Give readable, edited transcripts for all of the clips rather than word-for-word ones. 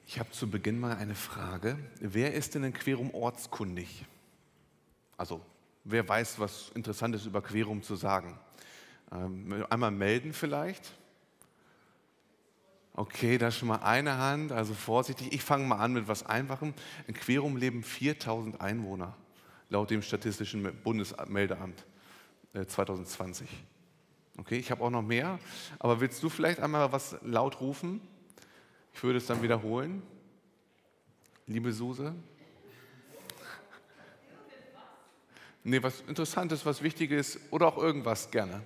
Ich habe zu Beginn mal eine Frage. Wer ist denn in Querum ortskundig? Also, wer weiß, was Interessantes über Querum zu sagen? Einmal melden vielleicht. Okay, da ist schon mal eine Hand, also vorsichtig. Ich fange mal an mit was Einfachem. In Querum leben 4000 Einwohner, laut dem Statistischen Bundesmeldeamt 2020. Okay, ich habe auch noch mehr, aber willst du vielleicht einmal was laut rufen? Ich würde es dann wiederholen. Liebe Suse. Nee, was Interessantes, was Wichtiges oder auch irgendwas gerne.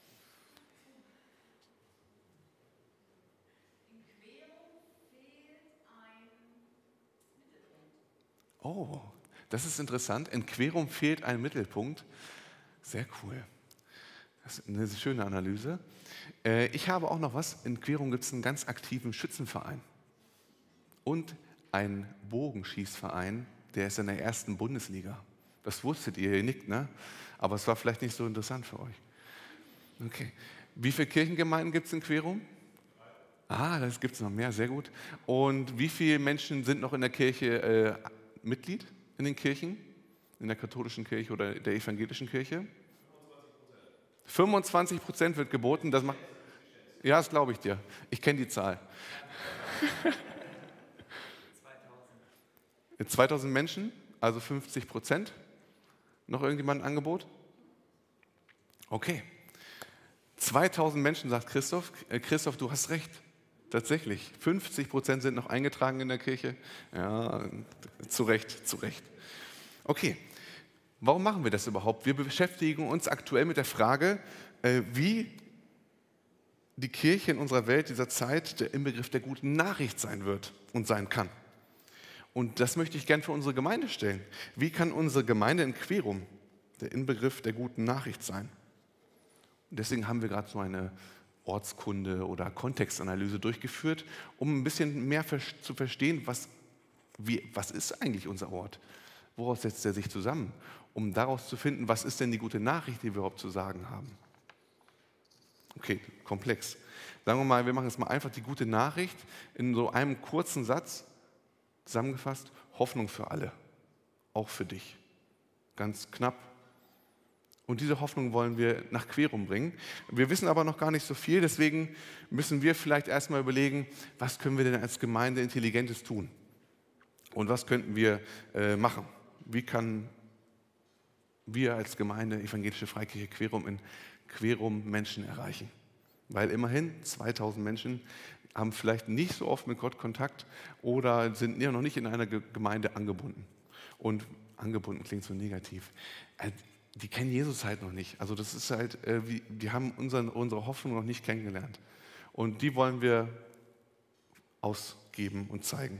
Oh, das ist interessant. In Querum fehlt ein Mittelpunkt. Sehr cool. Das ist eine schöne Analyse. Ich habe auch noch was. In Querum gibt es einen ganz aktiven Schützenverein und einen Bogenschießverein, der ist in der 1. Bundesliga. Das wusstet ihr nicht, ne? Aber es war vielleicht nicht so interessant für euch. Okay. Wie viele Kirchengemeinden gibt es in Querum? Das gibt es noch mehr, sehr gut. Und wie viele Menschen sind noch in der Kirche Mitglied in den Kirchen? In der katholischen Kirche oder der evangelischen Kirche? 25% wird geboten. Ja, das glaube ich dir. Ich kenne die Zahl. 2000 Menschen, also 50%. Noch irgendjemand ein Angebot? Okay. 2000 Menschen, sagt Christoph. Christoph, du hast recht. Tatsächlich. 50% sind noch eingetragen in der Kirche. Ja, zu Recht, zu Recht. Okay. Warum machen wir das überhaupt? Wir beschäftigen uns aktuell mit der Frage, wie die Kirche in unserer Welt dieser Zeit der Inbegriff der guten Nachricht sein wird und sein kann. Und das möchte ich gern für unsere Gemeinde stellen. Wie kann unsere Gemeinde in Querum der Inbegriff der guten Nachricht sein? Und deswegen haben wir gerade so eine Ortskunde oder Kontextanalyse durchgeführt, um ein bisschen mehr zu verstehen, was ist eigentlich unser Ort? Woraus setzt er sich zusammen? Um daraus zu finden, was ist denn die gute Nachricht, die wir überhaupt zu sagen haben? Okay, komplex. Sagen wir mal, wir machen jetzt mal einfach die gute Nachricht in so einem kurzen Satz zusammengefasst: Hoffnung für alle, auch für dich. Ganz knapp. Und diese Hoffnung wollen wir nach Querum bringen. Wir wissen aber noch gar nicht so viel, deswegen müssen wir vielleicht erstmal überlegen, was können wir denn als Gemeinde Intelligentes tun? Und was könnten wir machen? Wie kann wir als Gemeinde Evangelische Freikirche Querum in Querum Menschen erreichen? Weil immerhin 2000 Menschen haben vielleicht nicht so oft mit Gott Kontakt oder sind noch nicht in einer Gemeinde angebunden. Und angebunden klingt so negativ. Die kennen Jesus halt noch nicht. Also das ist halt, die haben unsere Hoffnung noch nicht kennengelernt. Und die wollen wir ausgeben und zeigen.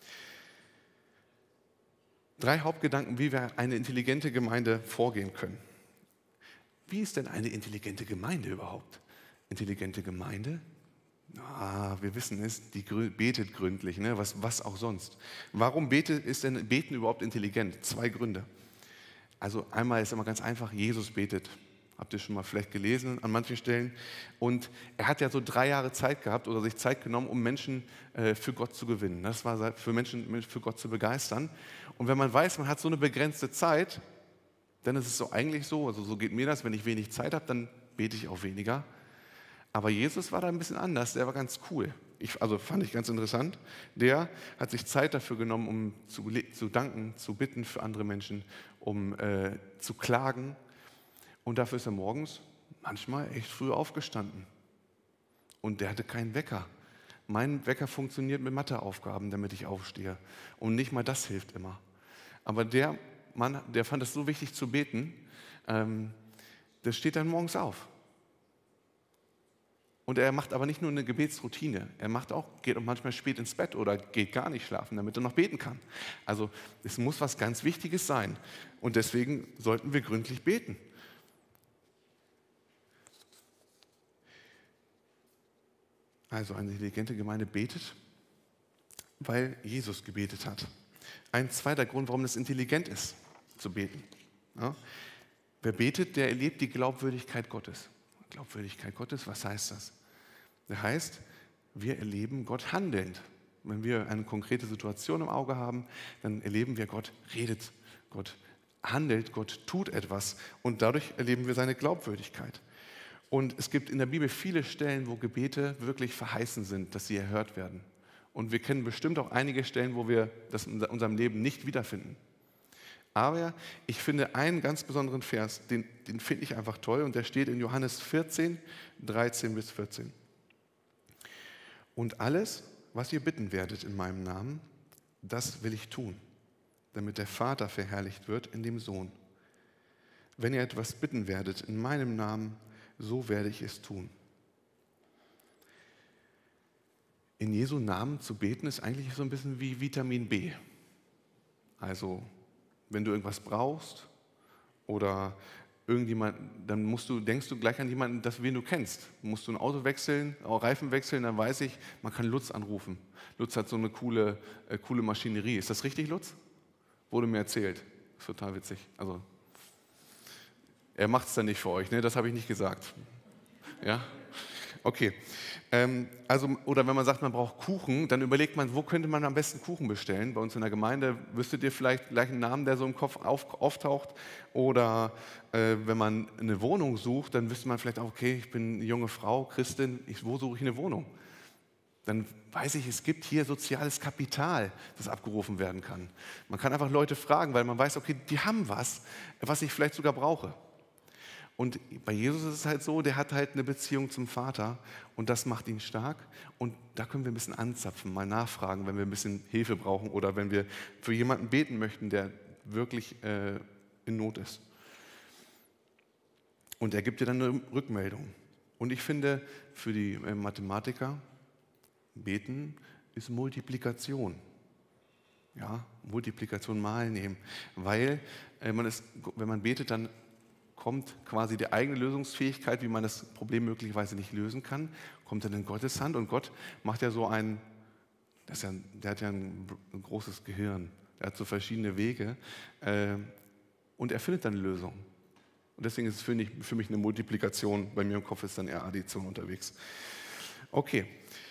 3 Hauptgedanken, wie wir eine intelligente Gemeinde vorgehen können. Wie ist denn eine intelligente Gemeinde überhaupt? Intelligente Gemeinde? Wir wissen es, die betet gründlich, ne? Was auch sonst. Warum ist denn Beten überhaupt intelligent? 2 Gründe. Also einmal ist immer ganz einfach, Jesus betet. Habt ihr schon mal vielleicht gelesen an manchen Stellen. Und er hat ja so 3 Jahre Zeit gehabt oder sich Zeit genommen, um Menschen für Gott zu gewinnen. Das war für Menschen für Gott zu begeistern. Und wenn man weiß, man hat so eine begrenzte Zeit, dann ist es so eigentlich so, also so geht mir das, wenn ich wenig Zeit habe, dann bete ich auch weniger. Aber Jesus war da ein bisschen anders, der war ganz cool. Fand ich ganz interessant. Der hat sich Zeit dafür genommen, um zu danken, zu bitten für andere Menschen, um zu klagen. Und dafür ist er morgens manchmal echt früh aufgestanden. Und der hatte keinen Wecker. Mein Wecker funktioniert mit Matheaufgaben, damit ich aufstehe. Und nicht mal das hilft immer. Aber der Mann, der fand es so wichtig zu beten, der steht dann morgens auf. Und er macht aber nicht nur eine Gebetsroutine, geht auch manchmal spät ins Bett oder geht gar nicht schlafen, damit er noch beten kann. Also es muss was ganz Wichtiges sein. Und deswegen sollten wir gründlich beten. Also eine intelligente Gemeinde betet, weil Jesus gebetet hat. Ein zweiter Grund, warum es intelligent ist, zu beten. Ja? Wer betet, der erlebt die Glaubwürdigkeit Gottes. Glaubwürdigkeit Gottes, was heißt das? Das heißt, wir erleben Gott handelnd. Wenn wir eine konkrete Situation im Auge haben, dann erleben wir, Gott redet, Gott handelt, Gott tut etwas und dadurch erleben wir seine Glaubwürdigkeit. Und es gibt in der Bibel viele Stellen, wo Gebete wirklich verheißen sind, dass sie erhört werden. Und wir kennen bestimmt auch einige Stellen, wo wir das in unserem Leben nicht wiederfinden. Aber ich finde einen ganz besonderen Vers, den finde ich einfach toll und der steht in Johannes 14, 13 bis 14. Und alles, was ihr bitten werdet in meinem Namen, das will ich tun, damit der Vater verherrlicht wird in dem Sohn. Wenn ihr etwas bitten werdet in meinem Namen, so werde ich es tun. In Jesu Namen zu beten ist eigentlich so ein bisschen wie Vitamin B. Also, wenn du irgendwas brauchst oder irgendjemand, dann denkst du gleich an jemanden, wen du kennst. Musst du ein Auto wechseln, auch Reifen wechseln, dann weiß ich, man kann Lutz anrufen. Lutz hat so eine coole Maschinerie. Ist das richtig, Lutz? Wurde mir erzählt. Ist total witzig. Also, er macht es dann nicht für euch, ne? Das habe ich nicht gesagt. Ja? Okay. Oder wenn man sagt, man braucht Kuchen, dann überlegt man, wo könnte man am besten Kuchen bestellen? Bei uns in der Gemeinde wüsstet ihr vielleicht gleich einen Namen, der so im Kopf auftaucht. Oder wenn man eine Wohnung sucht, dann wüsste man vielleicht auch, okay, ich bin eine junge Frau, Christin, wo suche ich eine Wohnung? Dann weiß ich, es gibt hier soziales Kapital, das abgerufen werden kann. Man kann einfach Leute fragen, weil man weiß, okay, die haben was ich vielleicht sogar brauche. Und bei Jesus ist es halt so, der hat halt eine Beziehung zum Vater und das macht ihn stark. Und da können wir ein bisschen anzapfen, mal nachfragen, wenn wir ein bisschen Hilfe brauchen oder wenn wir für jemanden beten möchten, der wirklich in Not ist. Und er gibt dir dann eine Rückmeldung. Und ich finde, für die Mathematiker, beten ist Multiplikation. Ja, Multiplikation mal nehmen. Weil wenn man betet, dann kommt quasi die eigene Lösungsfähigkeit, wie man das Problem möglicherweise nicht lösen kann, kommt dann in Gottes Hand und Gott macht ja der hat ja ein großes Gehirn, er hat so verschiedene Wege und er findet dann eine Lösung. Und deswegen ist es für mich eine Multiplikation, bei mir im Kopf ist dann eher Addition unterwegs. Okay.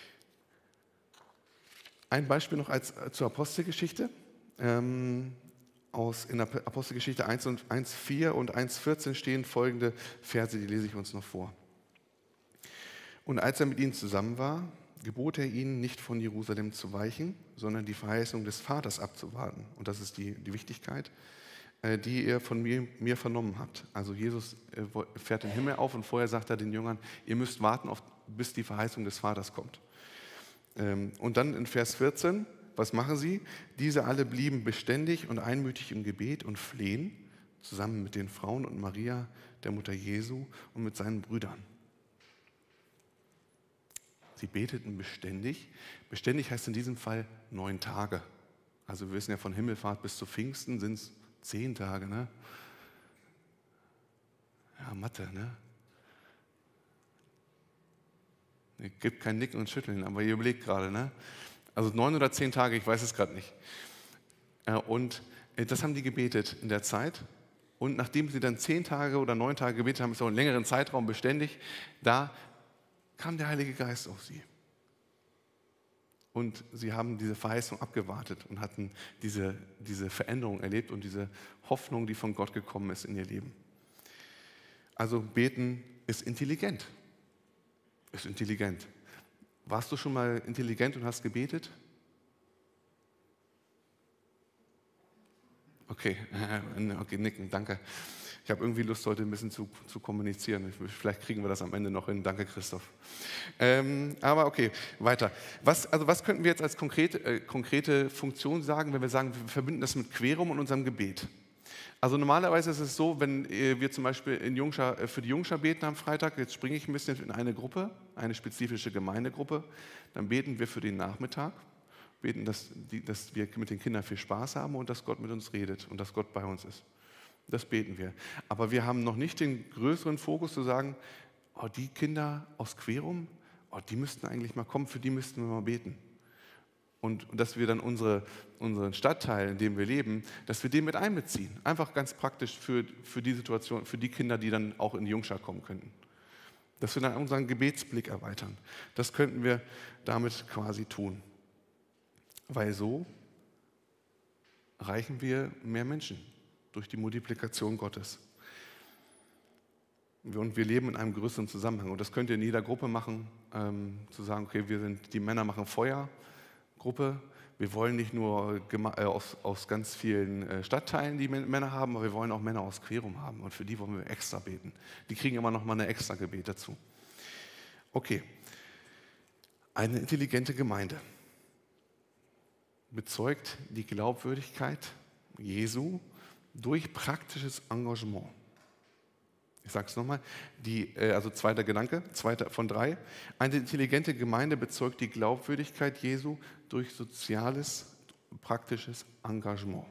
Ein Beispiel noch zur Apostelgeschichte. In der Apostelgeschichte 1,4 und 1,14 stehen folgende Verse, die lese ich uns noch vor. Und als er mit ihnen zusammen war, gebot er ihnen, nicht von Jerusalem zu weichen, sondern die Verheißung des Vaters abzuwarten. Und das ist die Wichtigkeit, die ihr von mir vernommen habt. Also Jesus fährt den Himmel auf und vorher sagt er den Jüngern, ihr müsst warten, bis die Verheißung des Vaters kommt. Und dann in Vers 14, was machen sie? Diese alle blieben beständig und einmütig im Gebet und flehen, zusammen mit den Frauen und Maria, der Mutter Jesu und mit seinen Brüdern. Sie beteten beständig. Beständig heißt in diesem Fall 9 Tage. Also wir wissen ja, von Himmelfahrt bis zu Pfingsten sind es 10 Tage. Ne? Ja, Mathe, ne? Es gibt kein Nicken und Schütteln, aber ihr überlegt gerade, ne? Also 9 oder 10 Tage, ich weiß es gerade nicht. Und das haben die gebetet in der Zeit. Und nachdem sie dann 10 Tage oder 9 Tage gebetet haben, ist auch einen längeren Zeitraum beständig, da kam der Heilige Geist auf sie. Und sie haben diese Verheißung abgewartet und hatten diese Veränderung erlebt und diese Hoffnung, die von Gott gekommen ist in ihr Leben. Also beten ist intelligent. Ist intelligent. Warst du schon mal intelligent und hast gebetet? Okay, nicken, danke. Ich habe irgendwie Lust, heute ein bisschen zu kommunizieren. Vielleicht kriegen wir das am Ende noch hin. Danke, Christoph. Aber okay, weiter. Was könnten wir jetzt als konkrete Funktion sagen, wenn wir sagen, wir verbinden das mit Querum und unserem Gebet? Also normalerweise ist es so, wenn wir zum Beispiel für die Jungschar beten am Freitag, jetzt springe ich ein bisschen in eine Gruppe, eine spezifische Gemeindegruppe, dann beten wir für den Nachmittag, beten, dass wir mit den Kindern viel Spaß haben und dass Gott mit uns redet und dass Gott bei uns ist. Das beten wir. Aber wir haben noch nicht den größeren Fokus zu sagen, oh, die Kinder aus Querum, oh, die müssten eigentlich mal kommen, für die müssten wir mal beten. Und dass wir dann unseren Stadtteil, in dem wir leben, dass wir den mit einbeziehen. Einfach ganz praktisch für die Situation, für die Kinder, die dann auch in die Jungschar kommen könnten. Dass wir dann unseren Gebetsblick erweitern. Das könnten wir damit quasi tun. weil so erreichen wir mehr Menschen durch die Multiplikation Gottes. Und wir leben in einem größeren Zusammenhang. Und das könnt ihr in jeder Gruppe machen, zu sagen, okay, die Männer machen Feuergruppe. Wir wollen nicht nur aus ganz vielen Stadtteilen die Männer haben, aber wir wollen auch Männer aus Querum haben. Und für die wollen wir extra beten. Die kriegen immer noch mal eine extra Gebet dazu. Okay, eine intelligente Gemeinde bezeugt die Glaubwürdigkeit Jesu durch praktisches Engagement. Ich sage es nochmal, also zweiter Gedanke, zweiter von 3. Eine intelligente Gemeinde bezeugt die Glaubwürdigkeit Jesu durch soziales, praktisches Engagement.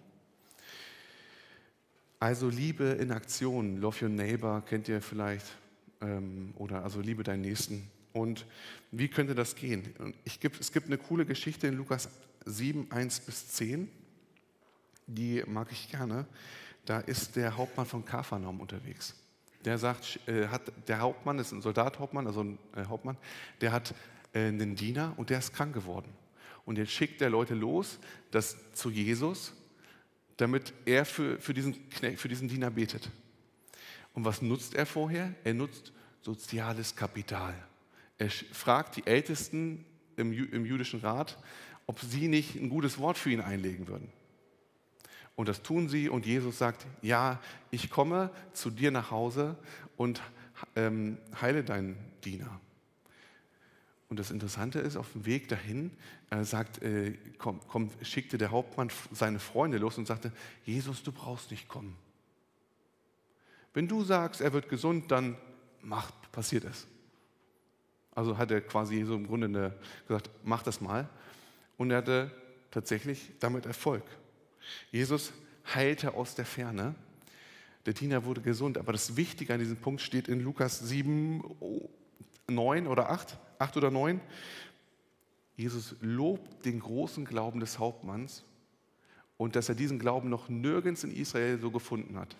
Also Liebe in Aktion, Love Your Neighbor, kennt ihr vielleicht, oder also Liebe deinen Nächsten. Und wie könnte das gehen? Es gibt eine coole Geschichte in Lukas 7, 1-10, die mag ich gerne. Da ist der Hauptmann von Kapharnaum unterwegs. Der sagt, der Hauptmann ist ein Soldathauptmann, also ein Hauptmann, der hat einen Diener und der ist krank geworden. Und jetzt schickt der Leute los, zu Jesus, damit er für diesen Diener betet. Und was nutzt er vorher? Er nutzt soziales Kapital. Er fragt die Ältesten im jüdischen Rat, ob sie nicht ein gutes Wort für ihn einlegen würden. Und das tun sie und Jesus sagt, ja, ich komme zu dir nach Hause und heile deinen Diener. Und das Interessante ist, auf dem Weg dahin schickte der Hauptmann seine Freunde los und sagte, Jesus, du brauchst nicht kommen. Wenn du sagst, er wird gesund, dann passiert es. Also hat er quasi Jesu im Grunde gesagt, mach das mal. Und er hatte tatsächlich damit Erfolg. Jesus heilte aus der Ferne. Der Diener wurde gesund. Aber das Wichtige an diesem Punkt steht in Lukas 7, 9 oder 8 oder 9. Jesus lobt den großen Glauben des Hauptmanns und dass er diesen Glauben noch nirgends in Israel so gefunden hat.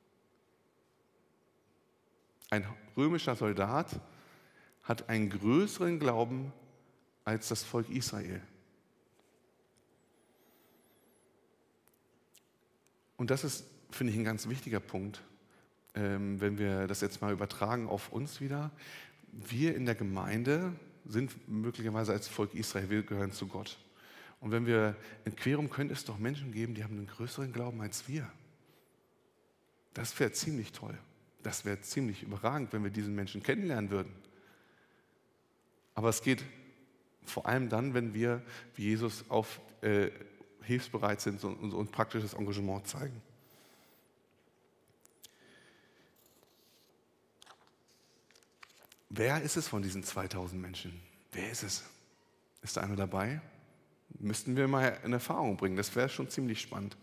Ein römischer Soldat hat einen größeren Glauben als das Volk Israel. Und das ist, finde ich, ein ganz wichtiger Punkt, wenn wir das jetzt mal übertragen auf uns wieder. Wir in der Gemeinde sind möglicherweise als Volk Israel, wir gehören zu Gott. Und wenn wir in Querum, könnte es doch Menschen geben, die haben einen größeren Glauben als wir. Das wäre ziemlich toll. Das wäre ziemlich überragend, wenn wir diesen Menschen kennenlernen würden. Aber es geht vor allem dann, wenn wir, wie Jesus, hilfsbereit sind und praktisches Engagement zeigen. Wer ist es von diesen 2000 Menschen? Wer ist es? Ist da einer dabei? Müssten wir mal in Erfahrung bringen. Das wäre schon ziemlich spannend.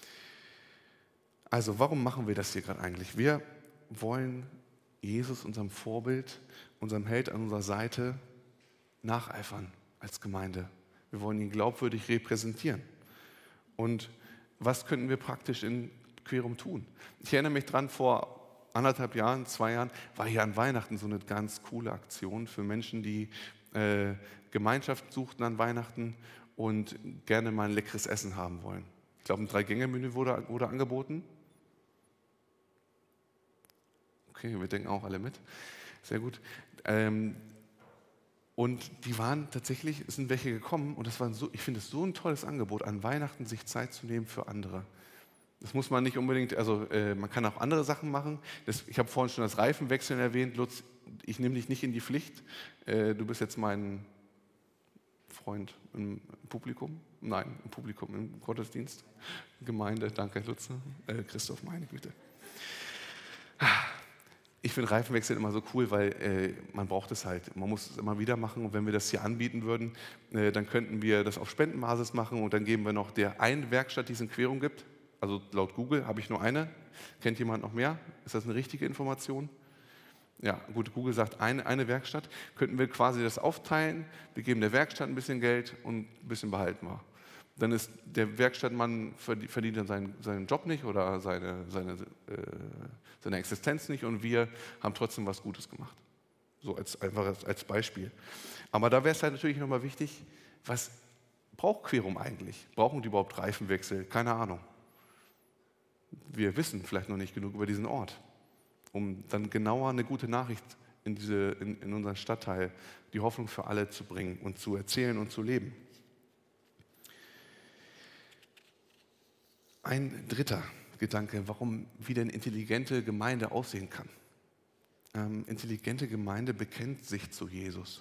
Also, warum machen wir das hier gerade eigentlich? Wir wollen Jesus, unserem Vorbild, unserem Held an unserer Seite, nacheifern als Gemeinde. Wir wollen ihn glaubwürdig repräsentieren. Und was könnten wir praktisch in Querum tun? Ich erinnere mich dran, vor 1,5 Jahren, 2 Jahren, war hier an Weihnachten so eine ganz coole Aktion für Menschen, die Gemeinschaft suchten an Weihnachten und gerne mal ein leckeres Essen haben wollen. Ich glaube, ein 3-Gänge-Menü wurde angeboten. Okay, wir denken auch alle mit. Sehr gut. Und die waren tatsächlich, es sind welche gekommen und ich finde es so ein tolles Angebot, an Weihnachten sich Zeit zu nehmen für andere. Das muss man nicht unbedingt, also man kann auch andere Sachen machen. Ich habe vorhin schon das Reifenwechseln erwähnt. Lutz, ich nehme dich nicht in die Pflicht. Du bist jetzt mein Freund im Publikum. Nein, im Publikum, im Gottesdienst. Gemeinde, danke Lutz. Christoph, meine Güte. Ich finde Reifenwechsel immer so cool, weil man braucht es halt. Man muss es immer wieder machen. Und wenn wir das hier anbieten würden, dann könnten wir das auf Spendenbasis machen und dann geben wir noch der einen Werkstatt, die es in Querum gibt. Also laut Google habe ich nur eine. Kennt jemand noch mehr? Ist das eine richtige Information? Ja, gut, Google sagt eine Werkstatt. Könnten wir quasi das aufteilen, wir geben der Werkstatt ein bisschen Geld und ein bisschen behalten wir. Dann ist der Werkstattmann verdient dann seinen Job nicht oder seine Existenz nicht und wir haben trotzdem was Gutes gemacht. So einfach als Beispiel. Aber da wäre es halt natürlich nochmal wichtig, braucht Querum eigentlich? Brauchen die überhaupt Reifenwechsel? Keine Ahnung. Wir wissen vielleicht noch nicht genug über diesen Ort, um dann genauer eine gute Nachricht in unseren Stadtteil, die Hoffnung für alle zu bringen und zu erzählen und zu leben. Ein dritter Gedanke, wie denn intelligente Gemeinde aussehen kann. Intelligente Gemeinde bekennt sich zu Jesus.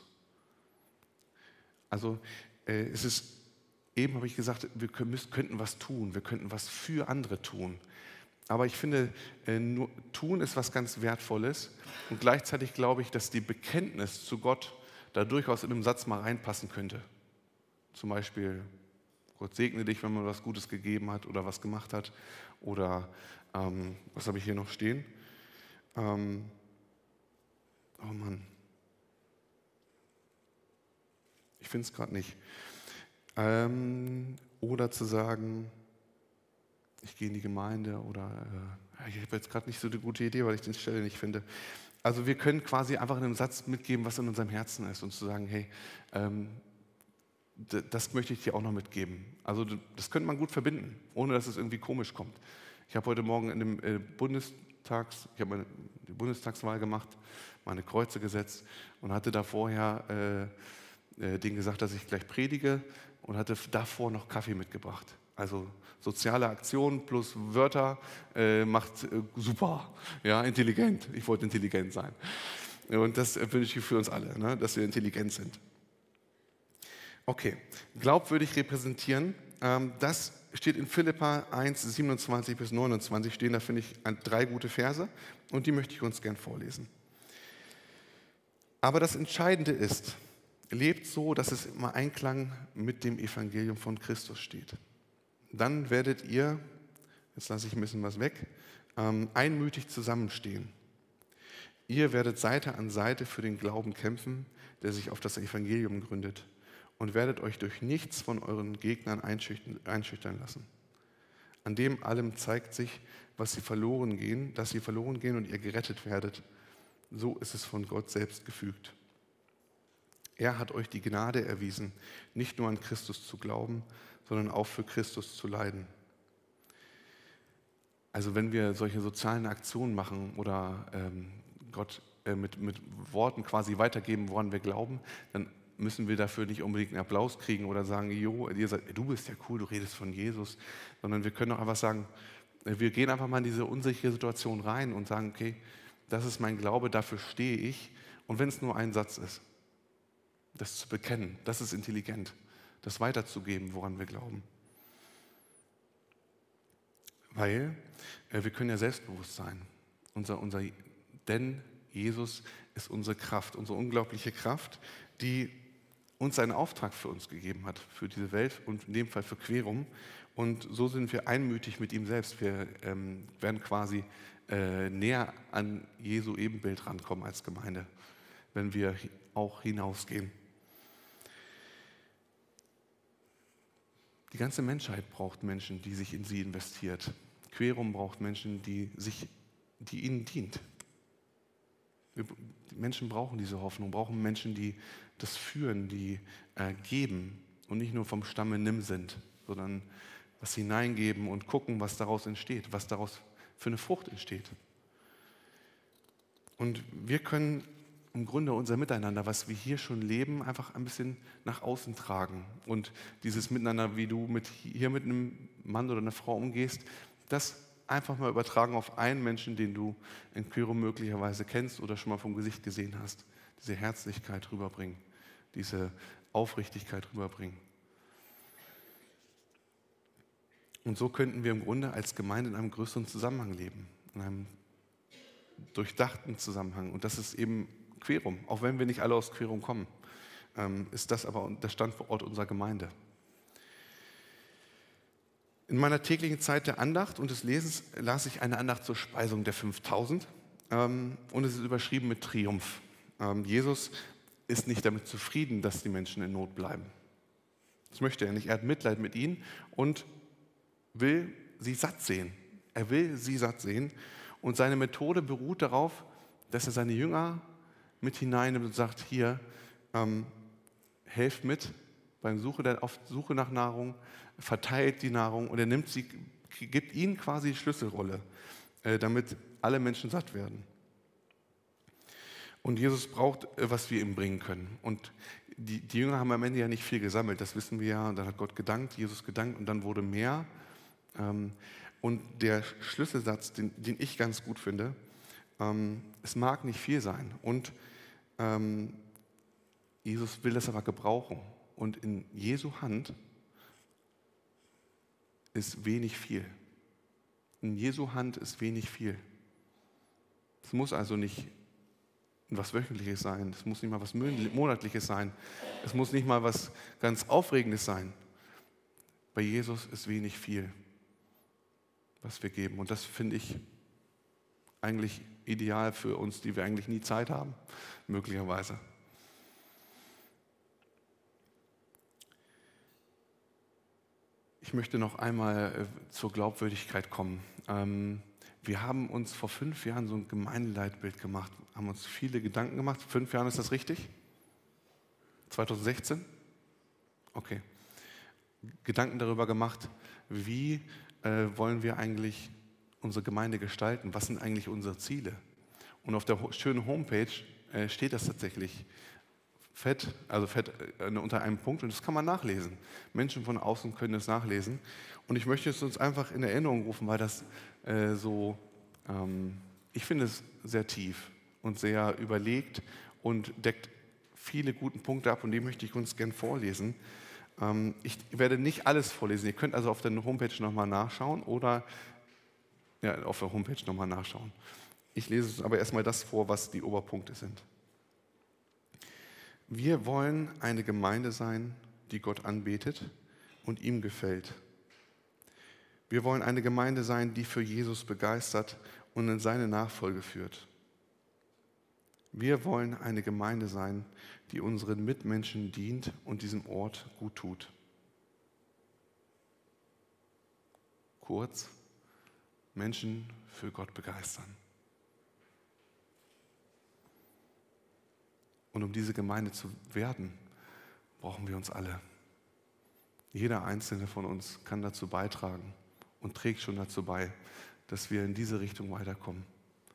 Also es ist, eben habe ich gesagt, wir könnten was tun, wir könnten was für andere tun. Aber ich finde, nur tun ist was ganz Wertvolles und gleichzeitig glaube ich, dass die Bekenntnis zu Gott da durchaus in einem Satz mal reinpassen könnte. Zum Beispiel, Gott segne dich, wenn man was Gutes gegeben hat oder was gemacht hat. Oder, was habe ich hier noch stehen? Oh Mann. Ich finde es gerade nicht. Oder zu sagen, ich gehe in die Gemeinde oder ich habe jetzt gerade nicht so eine gute Idee, weil ich die Stelle nicht finde. Also wir können quasi einfach in einem Satz mitgeben, was in unserem Herzen ist und zu sagen, hey, das möchte ich dir auch noch mitgeben. Also das könnte man gut verbinden, ohne dass es irgendwie komisch kommt. Ich habe heute Morgen in dem ich habe die Bundestagswahl gemacht, meine Kreuze gesetzt und hatte da vorher denen gesagt, dass ich gleich predige und hatte davor noch Kaffee mitgebracht. Also soziale Aktion plus Wörter macht super, ja, intelligent. Ich wollte intelligent sein. Und das wünsche ich für uns alle, ne, dass wir intelligent sind. Okay, glaubwürdig repräsentieren, das steht in Philipper 1, 27 bis 29 stehen, da finde ich 3 gute Verse und die möchte ich uns gern vorlesen. Aber das Entscheidende ist, lebt so, dass es im Einklang mit dem Evangelium von Christus steht. Dann werdet ihr, jetzt lasse ich ein bisschen was weg, einmütig zusammenstehen. Ihr werdet Seite an Seite für den Glauben kämpfen, der sich auf das Evangelium gründet und werdet euch durch nichts von euren Gegnern einschüchtern lassen. An dem allem zeigt sich, dass sie verloren gehen und ihr gerettet werdet. So ist es von Gott selbst gefügt. Er hat euch die Gnade erwiesen, nicht nur an Christus zu glauben, sondern auch für Christus zu leiden. Also wenn wir solche sozialen Aktionen machen oder Gott mit Worten quasi weitergeben, woran wir glauben, dann müssen wir dafür nicht unbedingt einen Applaus kriegen oder sagen, jo, ihr sagt, du bist ja cool, du redest von Jesus, sondern wir können auch einfach sagen, wir gehen einfach mal in diese unsichere Situation rein und sagen, okay, das ist mein Glaube, dafür stehe ich. Und wenn es nur ein Satz ist, das zu bekennen, das ist intelligent, das weiterzugeben, woran wir glauben. Weil wir können ja selbstbewusst sein. Denn Jesus ist unsere Kraft, unsere unglaubliche Kraft, die uns einen Auftrag für uns gegeben hat, für diese Welt und in dem Fall für Querum. Und so sind wir einmütig mit ihm selbst. Wir werden quasi näher an Jesu Ebenbild rankommen als Gemeinde, wenn wir auch hinausgehen. Die ganze Menschheit braucht Menschen, die sich in sie investiert. Querum braucht Menschen, die ihnen dient. Die Menschen brauchen diese Hoffnung, brauchen Menschen, die das führen, die geben und nicht nur vom Stamme nimm sind, sondern was hineingeben und gucken, was daraus entsteht, was daraus für eine Frucht entsteht. Und wir können im Grunde unser Miteinander, was wir hier schon leben, einfach ein bisschen nach außen tragen. Und dieses Miteinander, wie du hier mit einem Mann oder einer Frau umgehst, das einfach mal übertragen auf einen Menschen, den du in Querum möglicherweise kennst oder schon mal vom Gesicht gesehen hast. Diese Herzlichkeit rüberbringen, diese Aufrichtigkeit rüberbringen. Und so könnten wir im Grunde als Gemeinde in einem größeren Zusammenhang leben, in einem durchdachten Zusammenhang. Und das ist eben Querum. Auch wenn wir nicht alle aus Querum kommen, ist das aber der Standort unserer Gemeinde. In meiner täglichen Zeit der Andacht und des Lesens las ich eine Andacht zur Speisung der 5000 und es ist überschrieben mit Triumph. Jesus ist nicht damit zufrieden, dass die Menschen in Not bleiben. Das möchte er nicht. Er hat Mitleid mit ihnen und will sie satt sehen. Er will sie satt sehen und seine Methode beruht darauf, dass er seine Jünger mit hineinnimmt und sagt, hier, helft mit, auf Suche nach Nahrung, verteilt die Nahrung und er gibt ihnen quasi die Schlüsselrolle, damit alle Menschen satt werden. Und Jesus braucht, was wir ihm bringen können. Und die Jünger haben am Ende ja nicht viel gesammelt, das wissen wir ja. Und dann hat Gott gedankt, Jesus gedankt und dann wurde mehr. Und der Schlüsselsatz, den ich ganz gut finde, es mag nicht viel sein. Und Jesus will das aber gebrauchen. Und in Jesu Hand ist wenig viel. In Jesu Hand ist wenig viel. Es muss also nicht was Wöchentliches sein, es muss nicht mal was Monatliches sein, es muss nicht mal was ganz Aufregendes sein. Bei Jesus ist wenig viel, was wir geben. Und das finde ich eigentlich ideal für uns, die wir eigentlich nie Zeit haben, möglicherweise. Ich möchte noch einmal zur Glaubwürdigkeit kommen. Wir haben uns vor 5 Jahren so ein Gemeindeleitbild gemacht, haben uns viele Gedanken gemacht. 5 Jahren, ist das richtig? 2016? Okay. Gedanken darüber gemacht, wie wollen wir eigentlich unsere Gemeinde gestalten? Was sind eigentlich unsere Ziele? Und auf der schönen Homepage steht das tatsächlich fett unter einem Punkt und das kann man nachlesen. Menschen von außen können es nachlesen. Und ich möchte es uns einfach in Erinnerung rufen, weil das ich finde es sehr tief und sehr überlegt und deckt viele gute Punkte ab und die möchte ich uns gern vorlesen. Ich werde nicht alles vorlesen. Ihr könnt also auf der Homepage nochmal nachschauen oder auf der Homepage nochmal nachschauen. Ich lese aber erstmal das vor, was die Oberpunkte sind. Wir wollen eine Gemeinde sein, die Gott anbetet und ihm gefällt. Wir wollen eine Gemeinde sein, die für Jesus begeistert und in seine Nachfolge führt. Wir wollen eine Gemeinde sein, die unseren Mitmenschen dient und diesem Ort gut tut. Kurz, Menschen für Gott begeistern. Und um diese Gemeinde zu werden, brauchen wir uns alle. Jeder Einzelne von uns kann dazu beitragen und trägt schon dazu bei, dass wir in diese Richtung weiterkommen.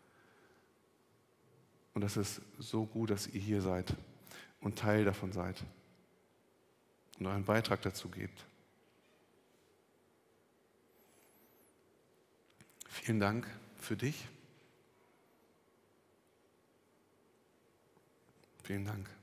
Und das ist so gut, dass ihr hier seid und Teil davon seid und euren Beitrag dazu gebt. Vielen Dank für dich. Vielen Dank.